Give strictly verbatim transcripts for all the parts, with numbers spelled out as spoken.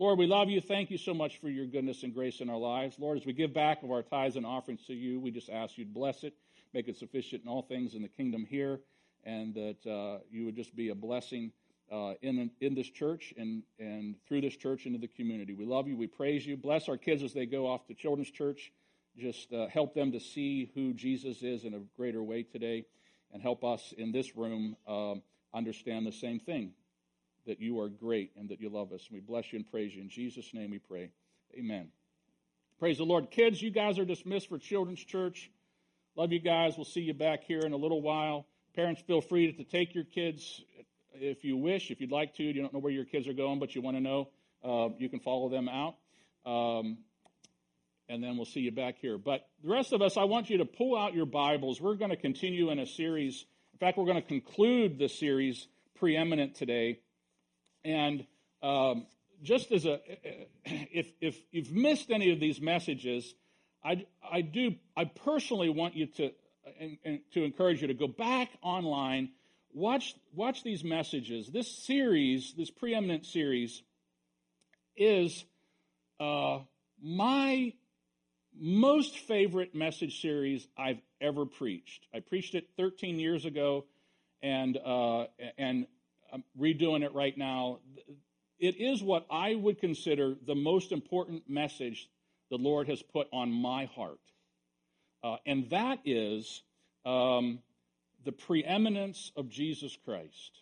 Lord, we love you. Thank you so much for your goodness and grace in our lives. Lord, as we give back of our tithes and offerings to you, we just ask you to bless it, make it sufficient in all things in the kingdom here, and that uh, you would just be a blessing uh, in in this church and, and through this church into the community. We love you. We praise you. Bless our kids as they go off to children's church. Just uh, help them to see who Jesus is in a greater way today, and help us in this room uh, understand the same thing, that you are great and that you love us. We bless you and praise you. In Jesus' name we pray. Amen. Praise the Lord. Kids, you guys are dismissed for children's church. Love you guys. We'll see you back here in a little while. Parents, feel free to take your kids if you wish, if you'd like to. You don't know where your kids are going, but you want to know. Uh, you can follow them out. Um, and then we'll see you back here. But the rest of us, I want you to pull out your Bibles. We're going to continue in a series. In fact, we're going to conclude the series, Preeminent, today. And um, just as a, if if you've missed any of these messages, I, I do I personally want you to and, and to encourage you to go back online, watch watch these messages. This series, this Preeminent series, is uh, my most favorite message series I've ever preached. I preached it thirteen years ago, and uh, and. I'm redoing it right now. It is what I would consider the most important message the Lord has put on my heart. Uh, and that is um, the preeminence of Jesus Christ.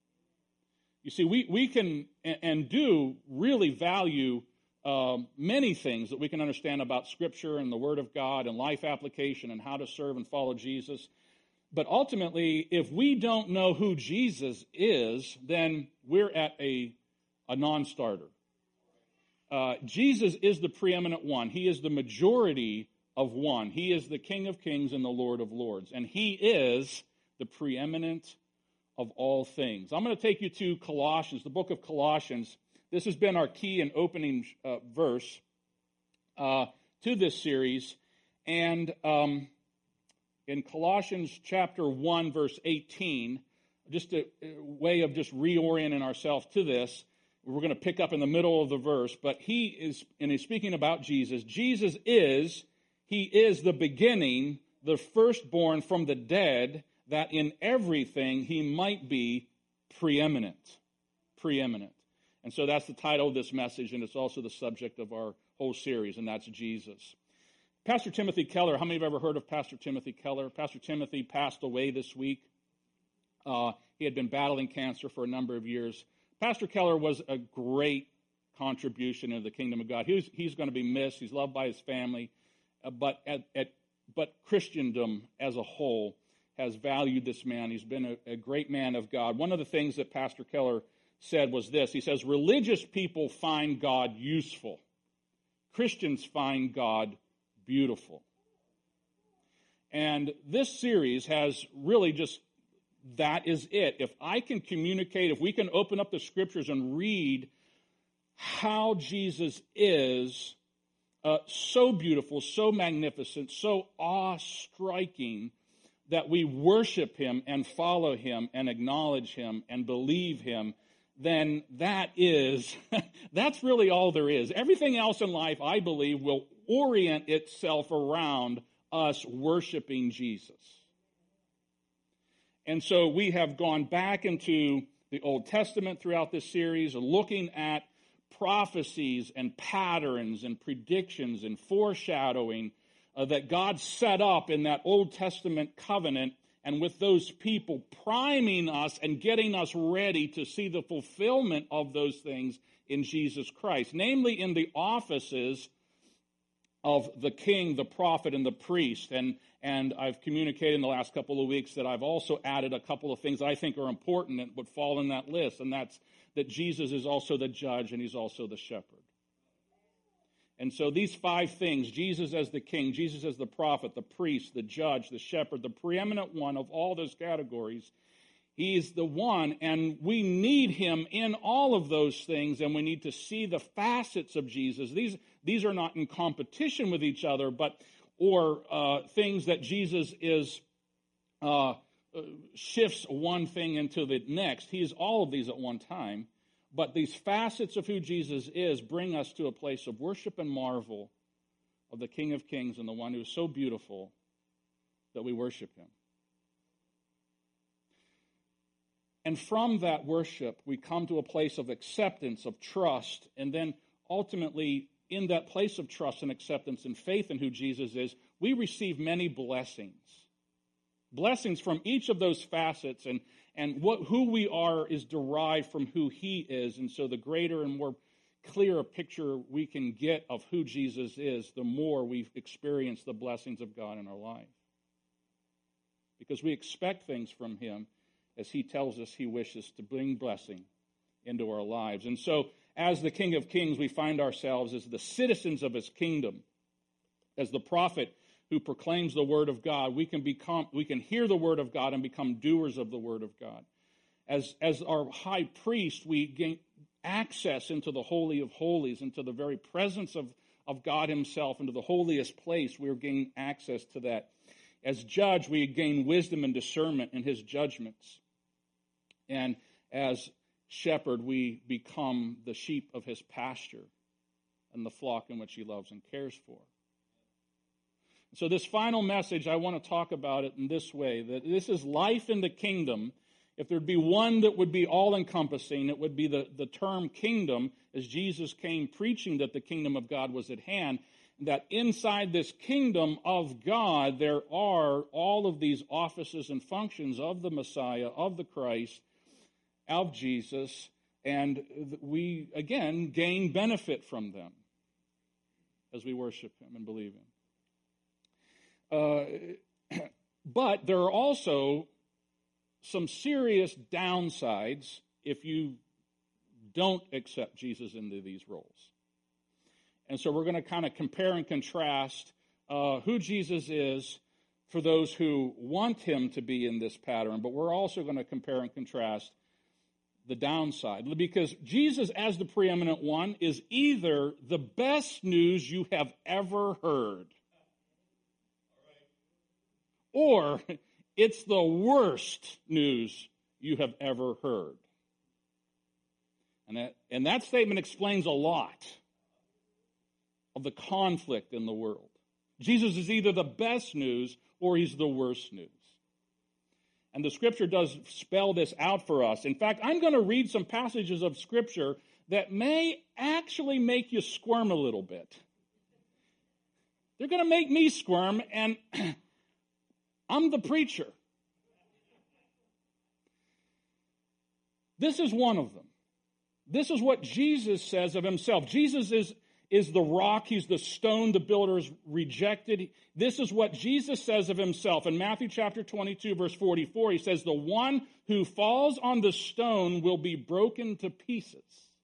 You see, we, we can and, and do really value um, many things that we can understand about Scripture and the Word of God and life application and how to serve and follow Jesus. But ultimately, if we don't know who Jesus is, then we're at a, a non-starter. Uh, Jesus is the preeminent one. He is the majority of one. He is the King of kings and the Lord of lords. And he is the preeminent of all things. I'm going to take you to Colossians, the book of Colossians. This has been our key and opening uh, verse uh, to this series. And Um, in Colossians chapter one, verse eighteen, just a, a way of just reorienting ourselves to this, we're going to pick up in the middle of the verse, but he is, and he's speaking about Jesus. Jesus is, he is the beginning, the firstborn from the dead, that in everything he might be preeminent. Preeminent. And so that's the title of this message, and it's also the subject of our whole series, and that's Jesus. Pastor Timothy Keller, how many have ever heard of Pastor Timothy Keller? Pastor Timothy passed away this week. Uh, he had been battling cancer for a number of years. Pastor Keller was a great contribution into the kingdom of God. He was, he's going to be missed. He's loved by his family. Uh, but, at, at, but Christendom as a whole has valued this man. He's been a, a great man of God. One of the things that Pastor Keller said was this. He says, religious people find God useful. Christians find God beautiful. And this series has really just, that is it. If I can communicate, if we can open up the Scriptures and read how Jesus is uh, so beautiful, so magnificent, so awe-striking, that we worship him and follow him and acknowledge him and believe him, then that is, that's really all there is. Everything else in life, I believe, will orient itself around us worshiping Jesus. And so we have gone back into the Old Testament throughout this series, looking at prophecies and patterns and predictions and foreshadowing uh, that God set up in that Old Testament covenant, and with those people priming us and getting us ready to see the fulfillment of those things in Jesus Christ, namely in the offices of the king, the prophet, and the priest. And, and I've communicated in the last couple of weeks that I've also added a couple of things that I think are important and would fall in that list, and that's that Jesus is also the judge and he's also the shepherd. And so these five things, Jesus as the king, Jesus as the prophet, the priest, the judge, the shepherd, the preeminent one of all those categories, he's the one, and we need him in all of those things, and we need to see the facets of Jesus. These, these are not in competition with each other, but or uh, things that Jesus is uh, shifts one thing into the next. He is all of these at one time. But these facets of who Jesus is bring us to a place of worship and marvel of the King of Kings and the one who is so beautiful that we worship him. And from that worship, we come to a place of acceptance, of trust, and then ultimately, in that place of trust and acceptance and faith in who Jesus is, we receive many blessings. Blessings from each of those facets, and, and what who we are is derived from who he is. And so the greater and more clear a picture we can get of who Jesus is, the more we experience the blessings of God in our life. Because we expect things from him, as he tells us he wishes to bring blessing into our lives. And so, as the King of Kings, we find ourselves as the citizens of his kingdom. As the prophet who proclaims the word of God, we can become, we can hear the word of God and become doers of the word of God. As, as our high priest, we gain access into the Holy of Holies, into the very presence of, of God himself, into the holiest place. We gain access to that. As judge, we gain wisdom and discernment in his judgments. And as shepherd, we become the sheep of his pasture and the flock in which he loves and cares for. So this final message, I want to talk about it in this way, that this is life in the kingdom. If there'd be one that would be all-encompassing, it would be the, the term kingdom, as Jesus came preaching that the kingdom of God was at hand, that inside this kingdom of God, there are all of these offices and functions of the Messiah, of the Christ, of Jesus, and we, again, gain benefit from them as we worship him and believe him. Uh, but there are also some serious downsides if you don't accept Jesus into these roles. And so we're going to kind of compare and contrast uh, who Jesus is for those who want him to be in this pattern, but we're also going to compare and contrast the downside. Because Jesus, as the preeminent one, is either the best news you have ever heard, or it's the worst news you have ever heard. And that, and that statement explains a lot of the conflict in the world. Jesus is either the best news or he's the worst news. And the Scripture does spell this out for us. In fact, I'm going to read some passages of Scripture that may actually make you squirm a little bit. They're going to make me squirm, and I'm the preacher. This is one of them. This is what Jesus says of himself. Jesus is is the rock. He's the stone the builders rejected. This is what Jesus says of himself. In Matthew chapter twenty-two, verse forty-four, he says, the one who falls on the stone will be broken to pieces.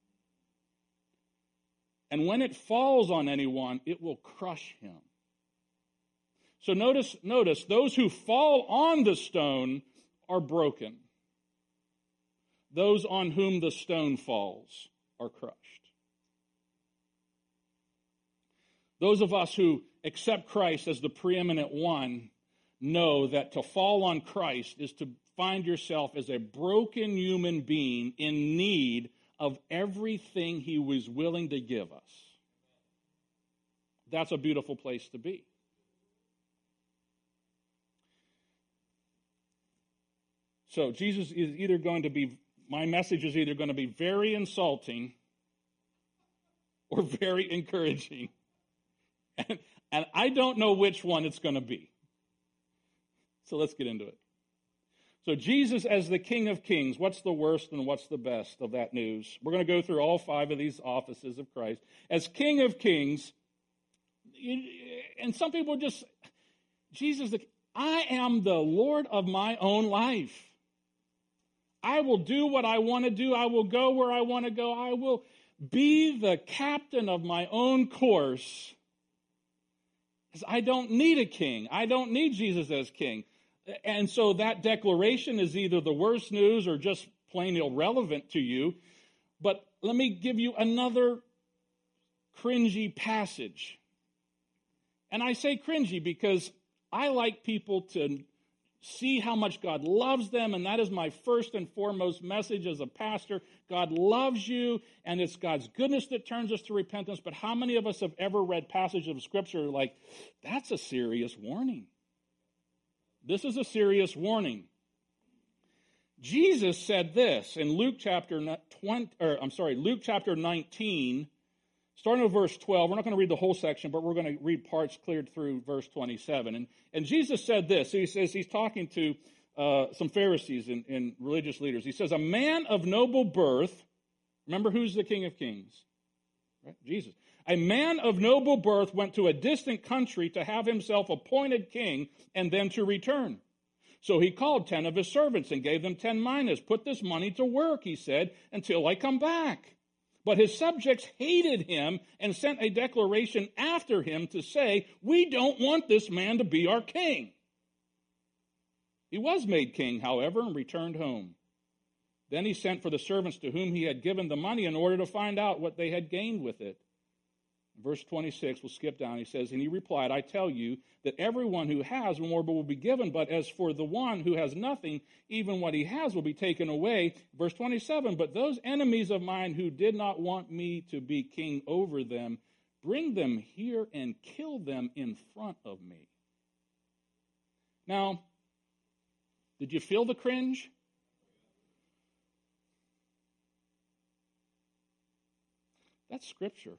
And when it falls on anyone, it will crush him. So notice, notice, those who fall on the stone are broken. Those on whom the stone falls are crushed. Those of us who accept Christ as the preeminent one know that to fall on Christ is to find yourself as a broken human being in need of everything he was willing to give us. That's a beautiful place to be. So Jesus is either going to be, my message is either going to be very insulting or very encouraging. And, and I don't know which one it's going to be. So let's get into it. So Jesus as the King of Kings, what's the worst and what's the best of that news? We're going to go through all five of these offices of Christ. As King of Kings, and some people just, Jesus, I am the Lord of my own life. I will do what I want to do. I will go where I want to go. I will be the captain of my own course. Because I don't need a king. I don't need Jesus as king. And so that declaration is either the worst news or just plain irrelevant to you. But let me give you another cringy passage. And I say cringy because I like people to see how much God loves them, and that is my first and foremost message as a pastor. God loves you, and it's God's goodness that turns us to repentance. But how many of us have ever read passages of Scripture like, that's a serious warning? This is a serious warning. Jesus said this in Luke chapter twenty, or I'm sorry, Luke chapter nineteen, starting with verse twelve. We're not going to read the whole section, but we're going to read parts cleared through verse twenty-seven. And, and Jesus said this. He says he's talking to uh, some Pharisees and, and religious leaders. He says, a man of noble birth, remember who's the King of Kings? Right? Jesus. A man of noble birth went to a distant country to have himself appointed king and then to return. So he called ten of his servants and gave them ten minas. Put this money to work, he said, until I come back. But his subjects hated him and sent a declaration after him to say, we don't want this man to be our king. He was made king, however, and returned home. Then he sent for the servants to whom he had given the money in order to find out what they had gained with it. Verse twenty-six, we'll skip down. He says, and he replied, I tell you that everyone who has more will be given, but as for the one who has nothing, even what he has will be taken away. Verse twenty-seven, but those enemies of mine who did not want me to be king over them, bring them here and kill them in front of me. Now, did you feel the cringe? That's Scripture.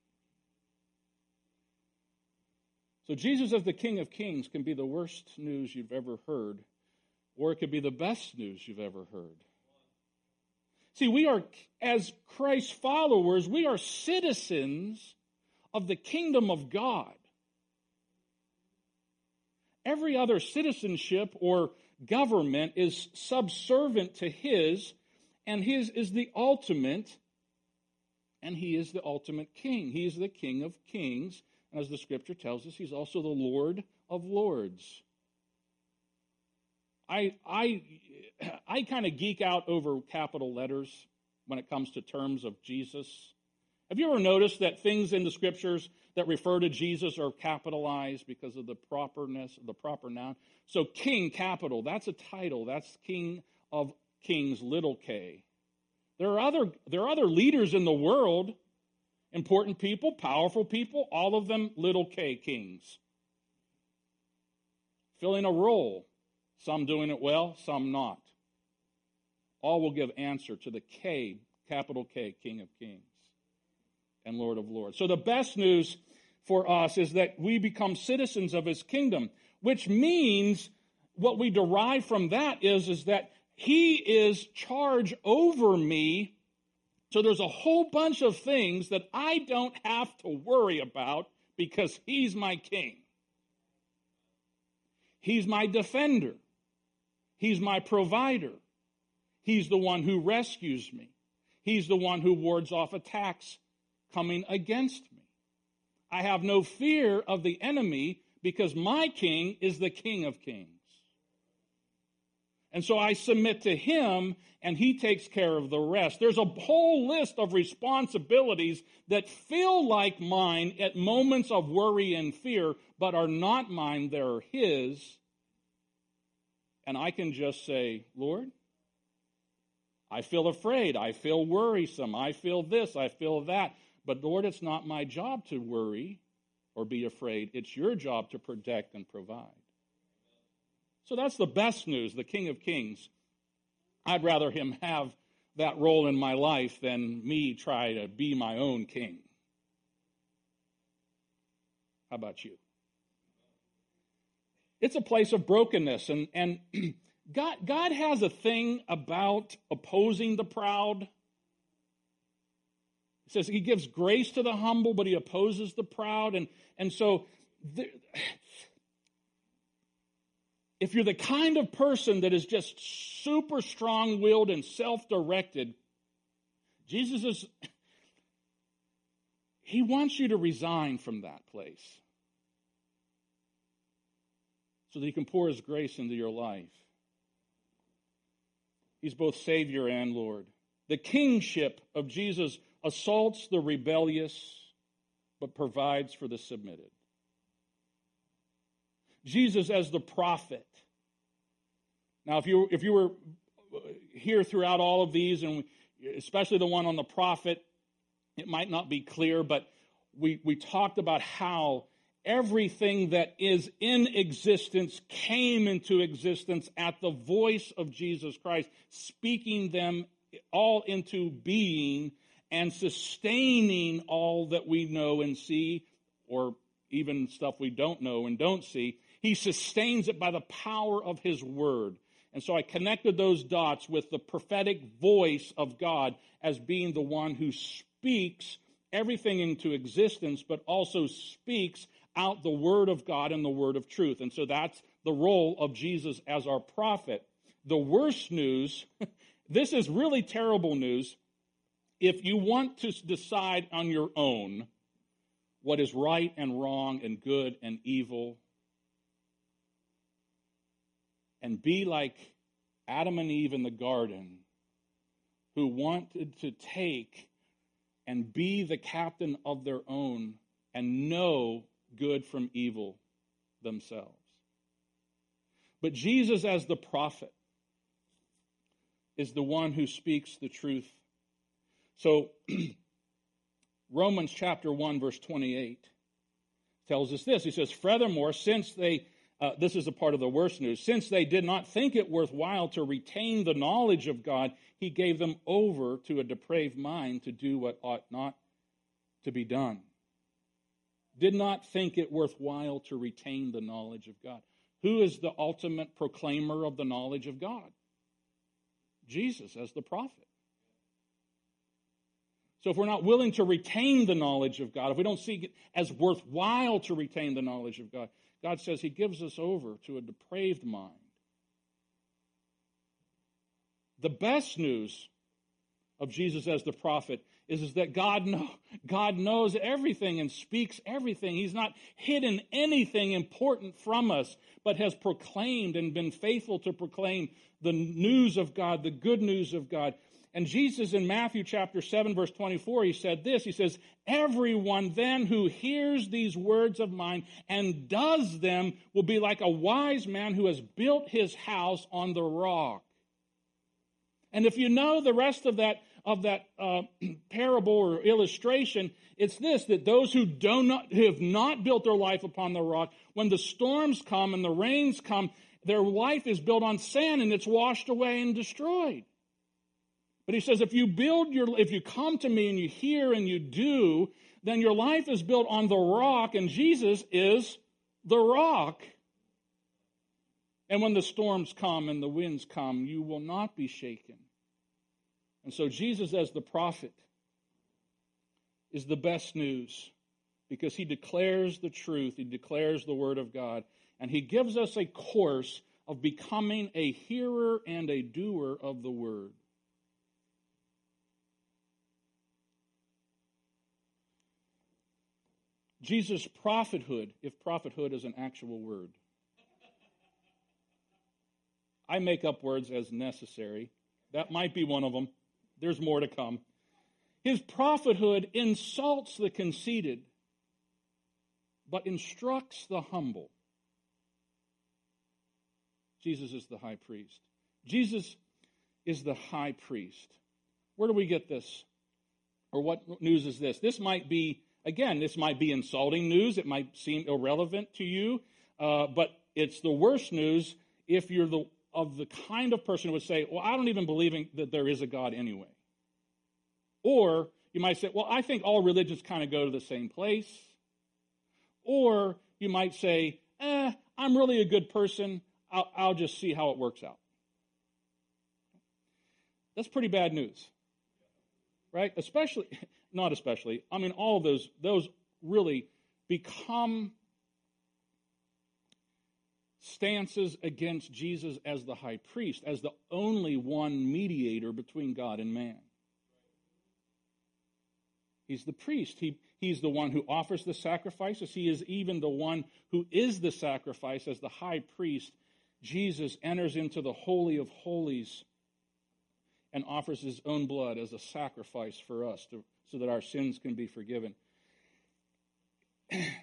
So Jesus as the King of Kings can be the worst news you've ever heard, or it could be the best news you've ever heard. See, we are, as Christ followers, we are citizens of the kingdom of God. Every other citizenship or government is subservient to his, and his is the ultimate, and he is the ultimate king. He is the King of Kings. As the Scripture tells us, he's also the Lord of Lords. I I I kind of geek out over capital letters when it comes to terms of Jesus. Have you ever noticed that things in the Scriptures that refer to Jesus are capitalized because of the properness, the proper noun? So King, capital, that's a title. That's King of Kings, little k. There are other there are other leaders in the world. Important people, powerful people, all of them little k kings. Filling a role, some doing it well, some not. All will give answer to the K, capital K, King of Kings and Lord of Lords. So the best news for us is that we become citizens of his kingdom, which means what we derive from that is, is that he is charge over me. So there's a whole bunch of things that I don't have to worry about because he's my king. He's my defender. He's my provider. He's the one who rescues me. He's the one who wards off attacks coming against me. I have no fear of the enemy because my king is the King of Kings. And so I submit to him, and he takes care of the rest. There's a whole list of responsibilities that feel like mine at moments of worry and fear, but are not mine, they're his. And I can just say, Lord, I feel afraid, I feel worrisome, I feel this, I feel that. But Lord, it's not my job to worry or be afraid. It's your job to protect and provide. So that's the best news, the King of Kings. I'd rather him have that role in my life than me try to be my own king. How about you? It's a place of brokenness, and, and God, God has a thing about opposing the proud. He says he gives grace to the humble, but he opposes the proud. And, and so there, if you're the kind of person that is just super strong-willed and self-directed, Jesus is, he wants you to resign from that place so that he can pour his grace into your life. He's both Savior and Lord. The kingship of Jesus assaults the rebellious, but provides for the submitted. Jesus as the prophet Now, if you if you were here throughout all of these, and especially the one on the prophet, it might not be clear, but we, we talked about how everything that is in existence came into existence at the voice of Jesus Christ, speaking them all into being and sustaining all that we know and see, or even stuff we don't know and don't see. He sustains it by the power of his word. And so I connected those dots with the prophetic voice of God as being the one who speaks everything into existence, but also speaks out the word of God and the word of truth. And so that's the role of Jesus as our prophet. The worst news, this is really terrible news. If you want to decide on your own what is right and wrong and good and evil, and be like Adam and Eve in the garden, who wanted to take and be the captain of their own and know good from evil themselves. But Jesus, as the prophet, is the one who speaks the truth. So, Romans chapter one, verse twenty-eight tells us this. He says, furthermore, since they Uh, this is a part of the worst news. Since they did not think it worthwhile to retain the knowledge of God, he gave them over to a depraved mind to do what ought not to be done. Did not think it worthwhile to retain the knowledge of God. Who is the ultimate proclaimer of the knowledge of God? Jesus as the prophet. So if we're not willing to retain the knowledge of God, if we don't see it as worthwhile to retain the knowledge of God, God says he gives us over to a depraved mind. The best news of Jesus as the prophet is, is that God, know, God knows everything and speaks everything. He's not hidden anything important from us, but has proclaimed and been faithful to proclaim the news of God, the good news of God. And Jesus in Matthew chapter seven, verse twenty-four, he said this. He says, everyone then who hears these words of mine and does them will be like a wise man who has built his house on the rock. And if you know the rest of that of that uh, parable or illustration, it's this, that those who do not who have not built their life upon the rock, when the storms come and the rains come, their life is built on sand and it's washed away and destroyed. But he says, if you build your, if you come to me and you hear and you do, then your life is built on the rock, and Jesus is the rock. And when the storms come and the winds come, you will not be shaken. And so Jesus as the prophet is the best news, because he declares the truth, he declares the word of God, and he gives us a course of becoming a hearer and a doer of the word. Jesus' prophethood, if prophethood is an actual word. I make up words as necessary. That might be one of them. There's more to come. His prophethood insults the conceited, but instructs the humble. Jesus is the high priest. Jesus is the high priest. Where do we get this? Or what news is this? This might be Again, this might be insulting news. It might seem irrelevant to you, uh, but it's the worst news if you're the of the kind of person who would say, well, I don't even believe in, that there is a God anyway. Or you might say, well, I think all religions kind of go to the same place. Or you might say, eh, I'm really a good person. I'll, I'll just see how it works out. That's pretty bad news, right? Especially... Not especially. I mean, all of those, those really become stances against Jesus as the high priest, as the only one mediator between God and man. He's the priest. He, he's the one who offers the sacrifices. He is even the one who is the sacrifice. As the high priest, Jesus enters into the Holy of Holies and offers his own blood as a sacrifice for us to so that our sins can be forgiven.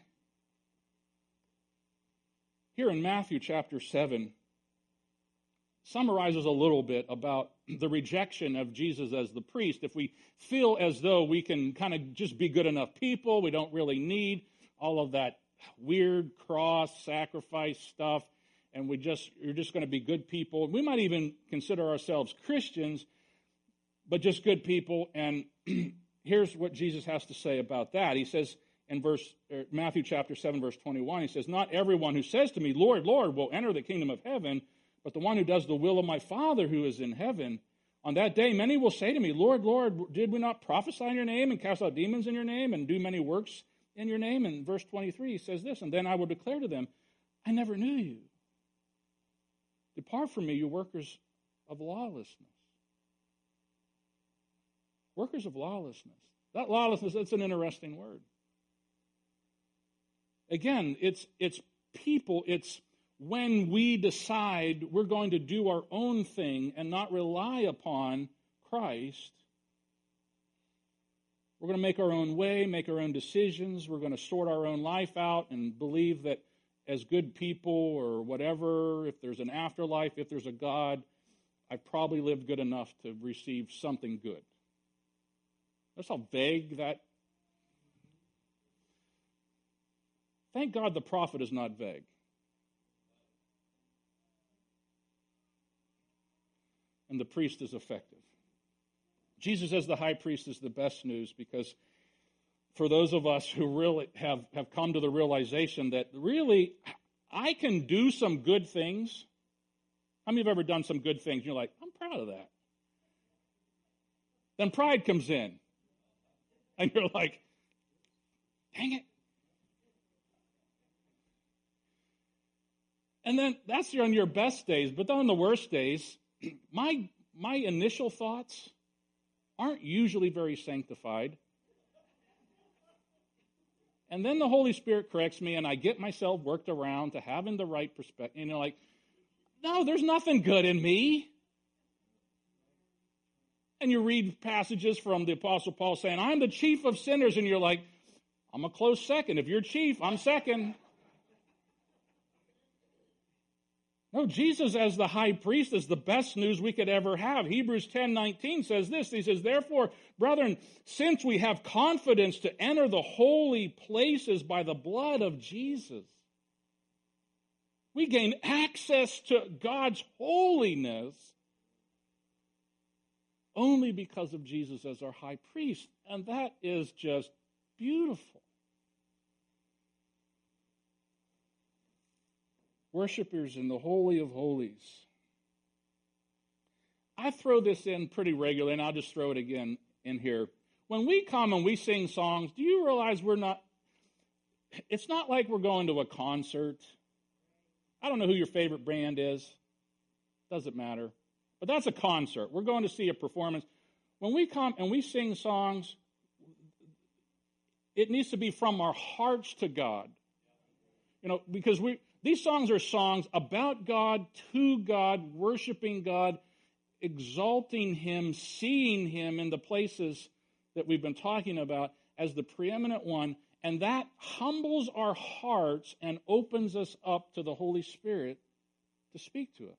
Here in Matthew chapter seven, summarizes a little bit about the rejection of Jesus as the priest. If we feel as though we can kind of just be good enough people, we don't really need all of that weird cross sacrifice stuff, and we just you're just going to be good people. We might even consider ourselves Christians, but just good people. And here's what Jesus has to say about that. He says in verse er, Matthew chapter seven, verse twenty-one, he says, "Not everyone who says to me, 'Lord, Lord,' will enter the kingdom of heaven, but the one who does the will of my Father who is in heaven. On that day, many will say to me, 'Lord, Lord, did we not prophesy in your name and cast out demons in your name and do many works in your name?'" And verse twenty-three, he says this, "And then I will declare to them, 'I never knew you. Depart from me, you workers of lawlessness.'" Workers of lawlessness. That lawlessness, that's an interesting word. Again, it's it's people, it's when we decide we're going to do our own thing and not rely upon Christ. We're going to make our own way, make our own decisions. We're going to sort our own life out and believe that as good people or whatever, if there's an afterlife, if there's a God, I've probably lived good enough to receive something good. That's how vague that. Thank God the prophet is not vague. And the priest is effective. Jesus as the high priest is the best news, because for those of us who really have, have come to the realization that really I can do some good things. How many of you have ever done some good things? And you're like, I'm proud of that. Then pride comes in. And you're like, dang it. And then that's on your best days, but on the worst days, my my initial thoughts aren't usually very sanctified. And then the Holy Spirit corrects me, and I get myself worked around to having the right perspective. And you're like, no, there's nothing good in me. And you read passages from the Apostle Paul saying, I'm the chief of sinners. And you're like, I'm a close second. If you're chief, I'm second. No, Jesus as the high priest is the best news we could ever have. Hebrews ten nineteen says this. He says, "Therefore, brethren, since we have confidence to enter the holy places by the blood of Jesus," we gain access to God's holiness only because of Jesus as our high priest. And that is just beautiful. Worshippers in the Holy of Holies. I throw this in pretty regularly, and I'll just throw it again in here. When we come and we sing songs, do you realize we're not, it's not like we're going to a concert. I don't know who your favorite band is. Doesn't matter. But that's a concert. We're going to see a performance. When we come and we sing songs, it needs to be from our hearts to God. You know, because we these songs are songs about God, to God, worshiping God, exalting Him, seeing Him in the places that we've been talking about as the preeminent one. And that humbles our hearts and opens us up to the Holy Spirit to speak to us.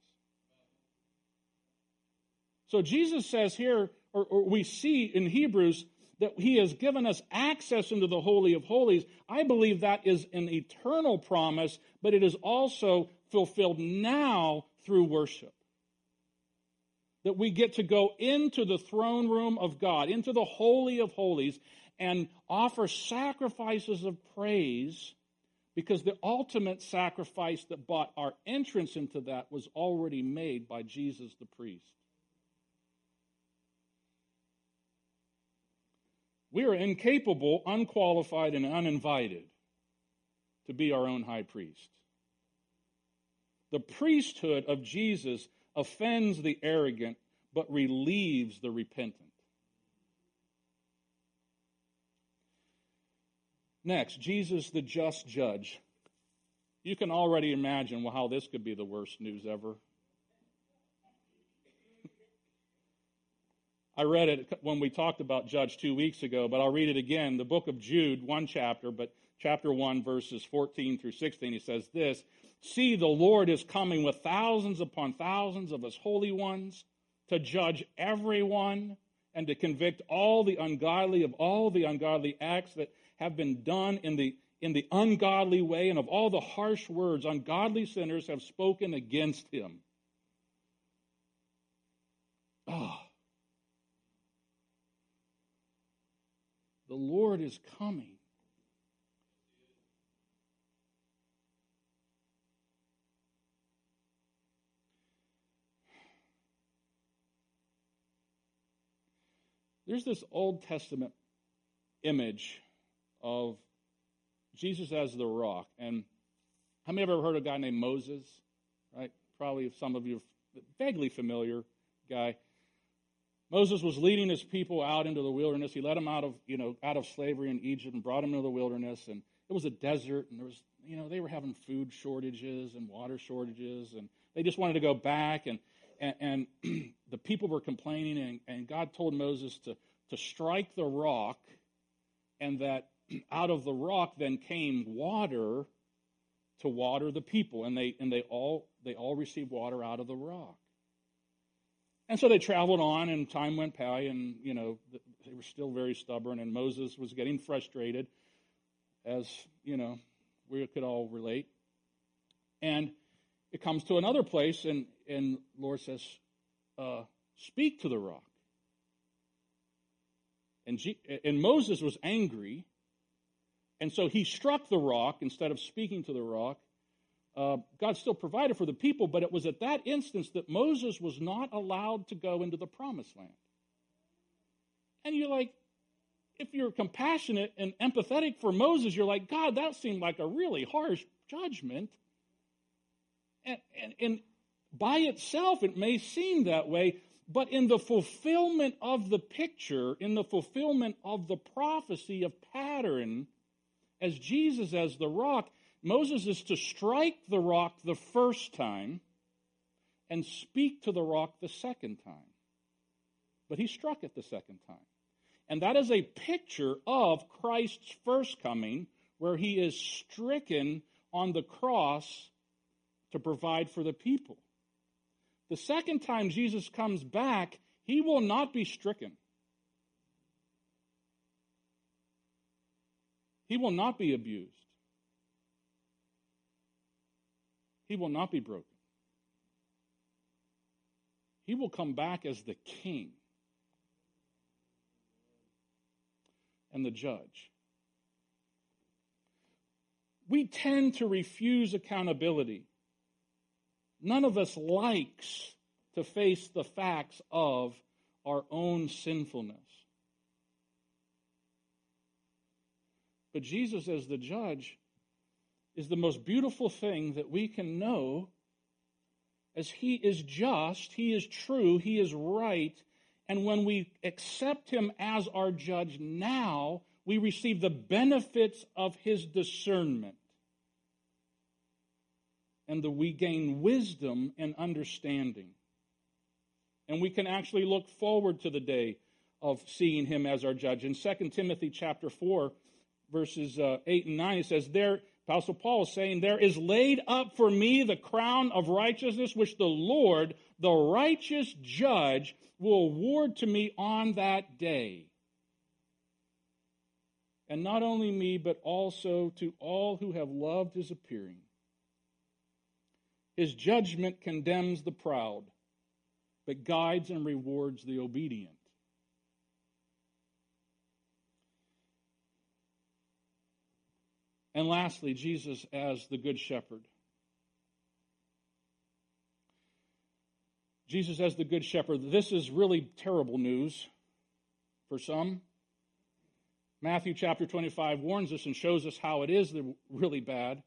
So Jesus says here, or, or we see in Hebrews, that He has given us access into the Holy of Holies. I believe that is an eternal promise, but it is also fulfilled now through worship. That we get to go into the throne room of God, into the Holy of Holies, and offer sacrifices of praise, because the ultimate sacrifice that bought our entrance into that was already made by Jesus the priest. We are incapable, unqualified, and uninvited to be our own high priest. The priesthood of Jesus offends the arrogant, but relieves the repentant. Next, Jesus the just judge. You can already imagine how this could be the worst news ever. I read it when we talked about Judge two weeks ago, but I'll read it again. The book of Jude, one chapter, but chapter one, verses fourteen through sixteen, he says this, "See, the Lord is coming with thousands upon thousands of his holy ones to judge everyone and to convict all the ungodly of all the ungodly acts that have been done in the in the ungodly way and of all the harsh words ungodly sinners have spoken against him." Oh. The Lord is coming. There's this Old Testament image of Jesus as the rock. And how many of you ever heard of a guy named Moses? Right? Probably some of you are vaguely familiar guy. Moses was leading his people out into the wilderness. He led them out of, you know, out of slavery in Egypt and brought them into the wilderness. And it was a desert, and there was, you know, they were having food shortages and water shortages, and they just wanted to go back. And and, and the people were complaining, and, and God told Moses to to strike the rock, and that out of the rock then came water to water the people, and they and they all they all received water out of the rock. And so they traveled on, and time went by, and, you know, they were still very stubborn, and Moses was getting frustrated, as, you know, we could all relate. And it comes to another place, and, and Lord says, uh, speak to the rock. And, G- and Moses was angry, and so he struck the rock instead of speaking to the rock. Uh, God still provided for the people, but it was at that instance that Moses was not allowed to go into the promised land. And you're like, if you're compassionate and empathetic for Moses, you're like, God, that seemed like a really harsh judgment. And, and, and by itself, it may seem that way, but in the fulfillment of the picture, in the fulfillment of the prophecy of pattern, as Jesus as the rock, Moses is to strike the rock the first time and speak to the rock the second time. But he struck it the second time. And that is a picture of Christ's first coming, where he is stricken on the cross to provide for the people. The second time Jesus comes back, he will not be stricken. He will not be abused. He will not be broken. He will come back as the king and the judge. We tend to refuse accountability. None of us likes to face the facts of our own sinfulness. But Jesus as the judge is the most beautiful thing that we can know, as he is just, he is true, he is right, and when we accept him as our judge now, we receive the benefits of his discernment. And that we gain wisdom and understanding. And we can actually look forward to the day of seeing him as our judge. In Second Timothy chapter four, verses uh, eight and nine, it says, there, Apostle Paul is saying, there is laid up for me the crown of righteousness, which the Lord, the righteous judge, will award to me on that day. And not only me, but also to all who have loved his appearing. His judgment condemns the proud, but guides and rewards the obedient. And lastly, Jesus as the Good Shepherd. Jesus as the Good Shepherd. This is really terrible news for some. Matthew chapter twenty-five warns us and shows us how it is really bad.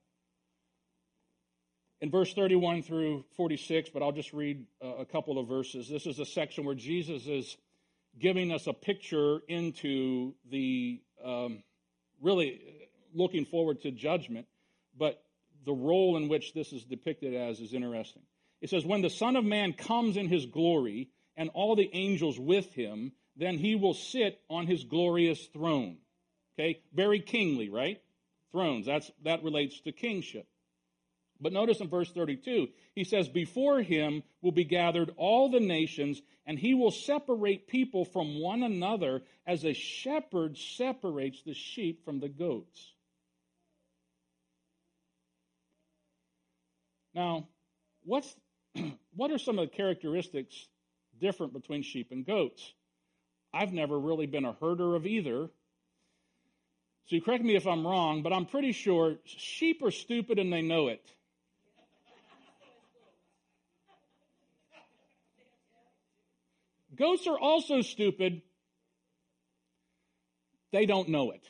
In verse thirty-one through forty-six, but I'll just read a couple of verses. This is a section where Jesus is giving us a picture into the um, really looking forward to judgment, but the role in which this is depicted as is interesting. It says, when the Son of Man comes in his glory, and all the angels with him. Then he will sit on his glorious throne. Okay, very kingly, right? Thrones, that's, that relates to kingship. But notice in verse thirty-two, he says, before him will be gathered all the nations, and he will separate people from one another as a shepherd separates the sheep from the goats. Now, what's, what are some of the characteristics different between sheep and goats? I've never really been a herder of either. So you correct me if I'm wrong, but I'm pretty sure sheep are stupid and they know it. Goats are also stupid. They don't know it.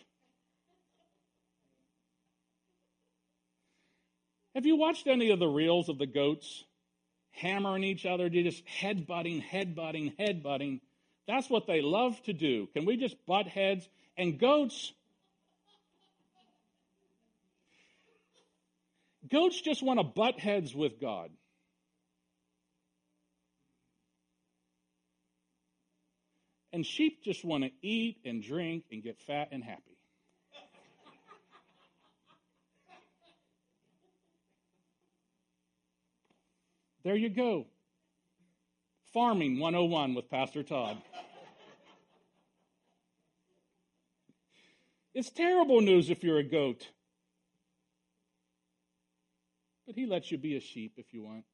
Have you watched any of the reels of the goats hammering each other? They're just headbutting, headbutting, headbutting. That's what they love to do. Can we just butt heads? And goats, goats just want to butt heads with God. And sheep just want to eat and drink and get fat and happy. There you go. Farming one oh one with Pastor Todd. It's terrible news if you're a goat. But he lets you be a sheep if you want.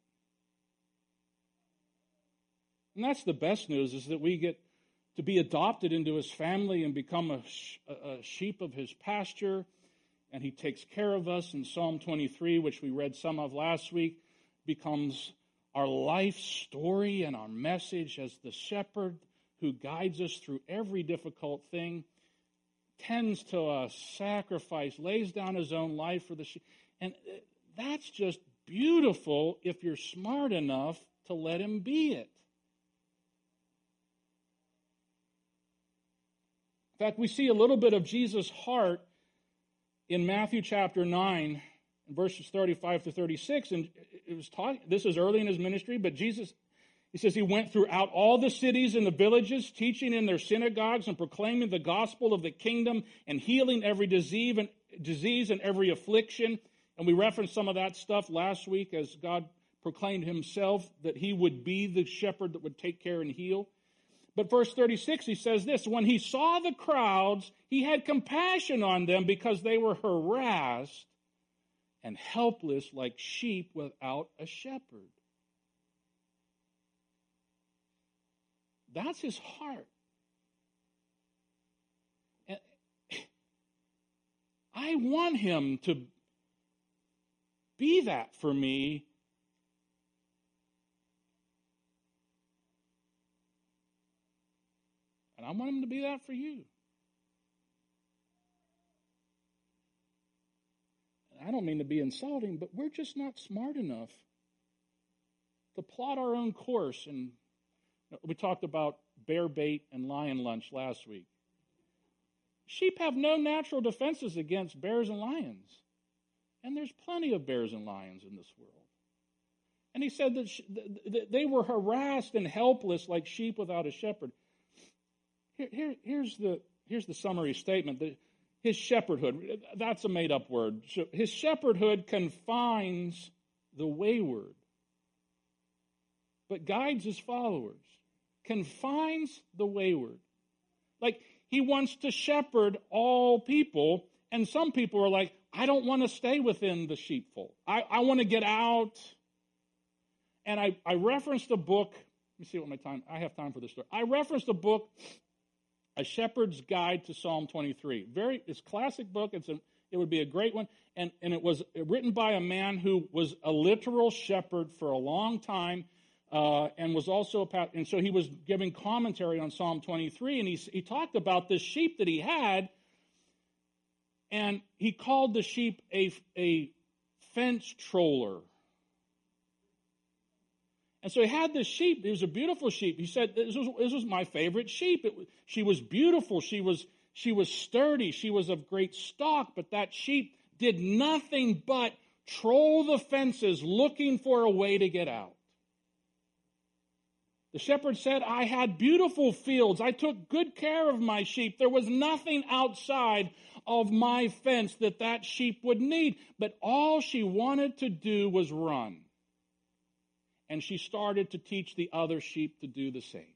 And that's the best news, is that we get to be adopted into his family and become a, a sheep of his pasture. And he takes care of us. In Psalm twenty-three, which we read some of last week, becomes our life story and our message as the shepherd who guides us through every difficult thing, tends to us, sacrifice, lays down his own life for the sheep. And that's just beautiful if you're smart enough to let him be it. In fact, we see a little bit of Jesus' heart in Matthew chapter nine, verses thirty-five to thirty-six. And it was taught, this is early in his ministry, but Jesus, he says he went throughout all the cities and the villages, teaching in their synagogues and proclaiming the gospel of the kingdom and healing every disease and, disease and every affliction. And we referenced some of that stuff last week as God proclaimed himself that he would be the shepherd that would take care and heal. But verse thirty-six, he says this, when he saw the crowds, he had compassion on them because they were harassed and helpless like sheep without a shepherd. That's his heart. And I want him to be that for me. And I want him to be that for you. And I don't mean to be insulting, but we're just not smart enough to plot our own course. And we talked about bear bait and lion lunch last week. Sheep have no natural defenses against bears and lions. And there's plenty of bears and lions in this world. And he said that they were harassed and helpless like sheep without a shepherd. Here, here, here's the here's the summary statement. The, his shepherdhood, that's a made-up word. His shepherdhood confines the wayward, but guides his followers. Confines the wayward. Like, he wants to shepherd all people, and some people are like, I don't want to stay within the sheepfold. I, I want to get out. And I, I referenced a book. Let me see what my time, I have time for this story. I referenced a book, A Shepherd's Guide to Psalm twenty-three. Very, it's a classic book. It's a, it would be a great one. And, and it was written by a man who was a literal shepherd for a long time, uh, and was also a, and so he was giving commentary on Psalm twenty-three, and he, he talked about this sheep that he had, and he called the sheep a, a fence troller. And so he had this sheep. It was a beautiful sheep. He said, this was, this was my favorite sheep. It, she was beautiful. She was, she was sturdy. She was of great stock. But that sheep did nothing but troll the fences looking for a way to get out. The shepherd said, I had beautiful fields. I took good care of my sheep. There was nothing outside of my fence that that sheep would need. But all she wanted to do was run. And she started to teach the other sheep to do the same.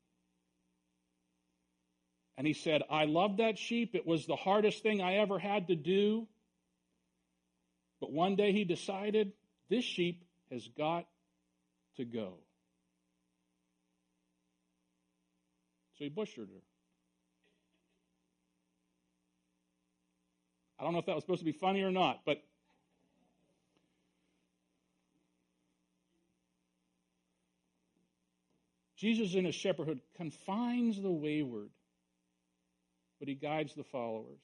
And he said, I loved that sheep. It was the hardest thing I ever had to do. But one day he decided, this sheep has got to go. So he butchered her. I don't know if that was supposed to be funny or not, but Jesus in his shepherdhood confines the wayward, but he guides the followers.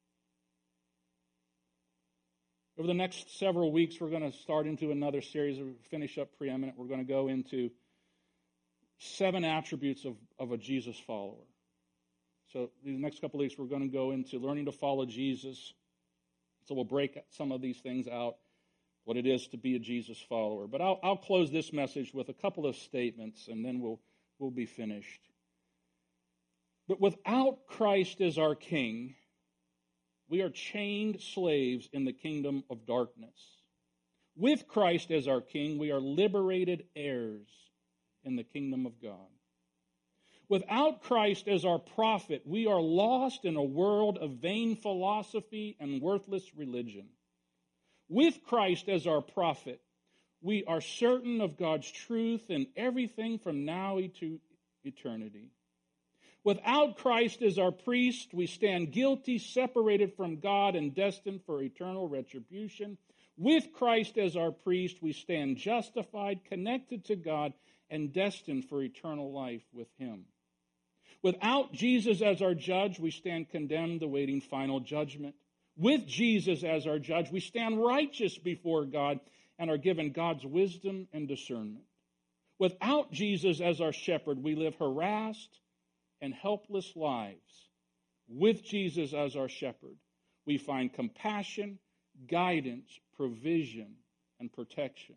Over the next several weeks, we're going to start into another series. We'll finish up preeminent. We're going to go into seven attributes of, of a Jesus follower. So these next couple of weeks, we're going to go into learning to follow Jesus. So we'll break some of these things out, what it is to be a Jesus follower. But I'll, I'll close this message with a couple of statements, and then we'll, we'll be finished. But without Christ as our King, we are chained slaves in the kingdom of darkness. With Christ as our King, we are liberated heirs in the kingdom of God. Without Christ as our prophet, we are lost in a world of vain philosophy and worthless religion. With Christ as our prophet, we are certain of God's truth in everything from now to eternity. Without Christ as our priest, we stand guilty, separated from God, and destined for eternal retribution. With Christ as our priest, we stand justified, connected to God, and destined for eternal life with him. Without Jesus as our judge, we stand condemned, awaiting final judgment. With Jesus as our judge, we stand righteous before God and are given God's wisdom and discernment. Without Jesus as our shepherd, we live harassed and helpless lives. With Jesus as our shepherd, we find compassion, guidance, provision, and protection.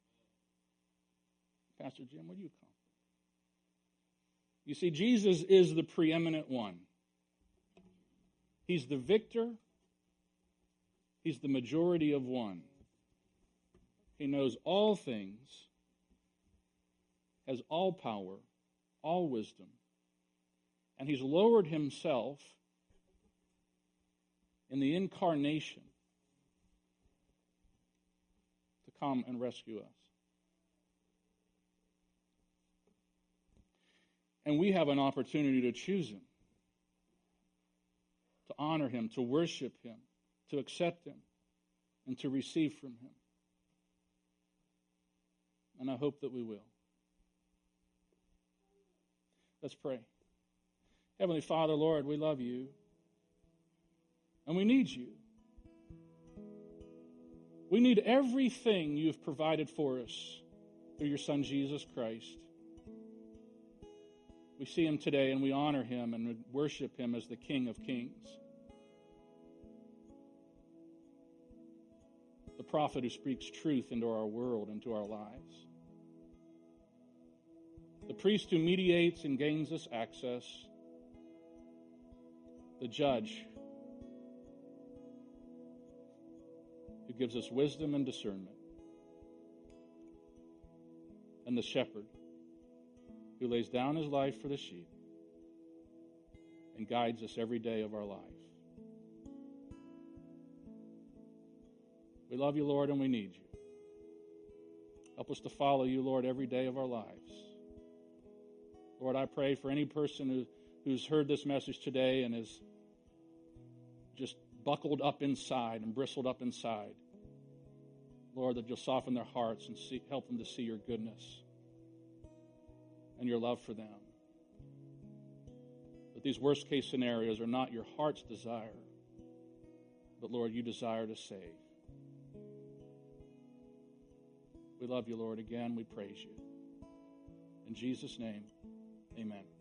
Pastor Jim, where do you come? You see, Jesus is the preeminent one. He's the victor. He's the majority of one. He knows all things, has all power, all wisdom, and he's lowered himself in the incarnation to come and rescue us. And we have an opportunity to choose him, to honor him, to worship him, to accept him, and to receive from him. And I hope that we will. Let's pray. Heavenly Father, Lord, we love you. And we need you. We need everything you've provided for us through your Son, Jesus Christ. We see him today and we honor him and we worship him as the King of Kings. The prophet who speaks truth into our world, into our lives. The priest who mediates and gains us access. The judge who gives us wisdom and discernment. And the shepherd who lays down his life for the sheep and guides us every day of our life. We love you, Lord, and we need you. Help us to follow you, Lord, every day of our lives. Lord, I pray for any person who, who's heard this message today and is just buckled up inside and bristled up inside. Lord, that you'll soften their hearts and see, help them to see your goodness and your love for them. That these worst case scenarios are not your heart's desire, but Lord, you desire to save. We love you, Lord. Again, we praise you. In Jesus' name, amen.